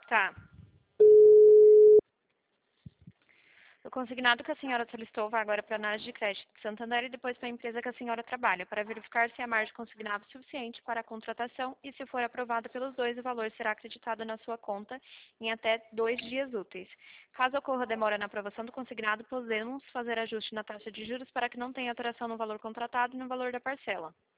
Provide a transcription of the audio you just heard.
Tá. O consignado que a senhora solicitou vai agora para a análise de crédito de Santander e depois para a empresa que a senhora trabalha, para verificar se a margem consignada é suficiente para a contratação e, se for aprovada pelos dois, o valor será acreditado na sua conta em até 2 dias úteis. Caso ocorra demora na aprovação do consignado, podemos fazer ajuste na taxa de juros para que não tenha alteração no valor contratado e no valor da parcela.